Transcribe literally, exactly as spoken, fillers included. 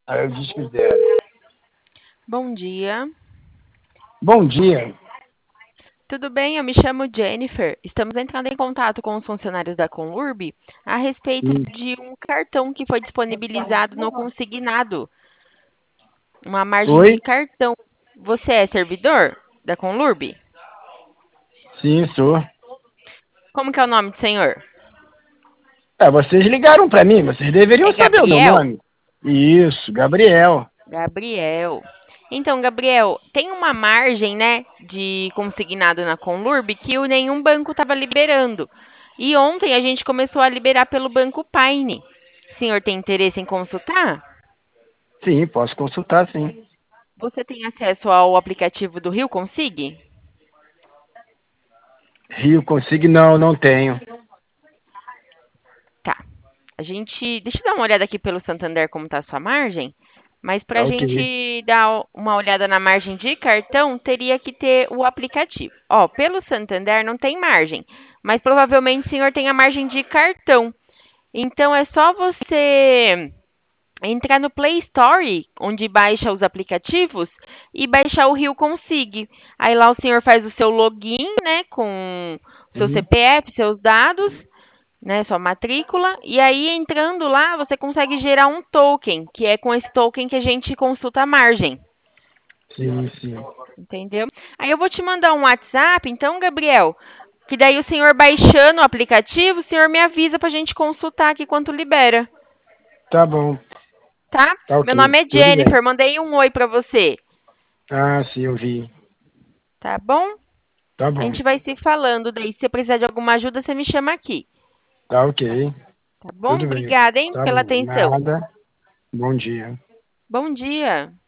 Aí eu disse zero. Bom dia. Bom dia. Tudo bem? Eu me chamo Jennifer. Estamos entrando em contato com os funcionários da Conurb a respeito Sim. de um cartão que foi disponibilizado no consignado, uma margem de Oi? cartão. Você é servidor da Conurb? Sim, sou. Como que é o nome do senhor? É, vocês ligaram para mim, vocês deveriam É saber o meu Gabriel? nome. Isso, Gabriel. Gabriel. Então, Gabriel, tem uma margem, né, de consignado na Conlurb que o nenhum banco estava liberando. E ontem a gente começou a liberar pelo Banco Paine. O senhor tem interesse em consultar? Sim, posso consultar, sim. Você tem acesso ao aplicativo do Rio Consig? Rio consigo? Não, não tenho. Tá. A gente, deixa eu dar uma olhada aqui pelo Santander como está a sua margem. Mas para Tá a ok. gente dar uma olhada na margem de cartão, teria que ter o aplicativo. Ó, pelo Santander não tem margem, mas provavelmente o senhor tem a margem de cartão. Então é só você entrar no Play Store, onde baixa os aplicativos, e baixar o Rio Consig. Aí lá o senhor faz o seu login, né, com o seu Sim, C P F, seus dados, né, sua matrícula, e aí entrando lá você consegue gerar um token, que é com esse token que a gente consulta a margem, sim, sim. entendeu? Aí eu vou te mandar um WhatsApp, então, Gabriel, que daí o senhor baixando o aplicativo, o senhor me avisa pra gente consultar aqui quanto libera, Tá bom. tá? Tá Meu ok. nome é Tudo bem. Jennifer, mandei um oi pra você, Ah, sim, eu vi. tá bom? Tá A bom. gente vai se falando, daí se você precisar de alguma ajuda, você me chama aqui, Tá ok. tá bom? Tudo bem. Obrigada, hein, Tá pela bom. atenção. Nada. Bom dia. Bom dia.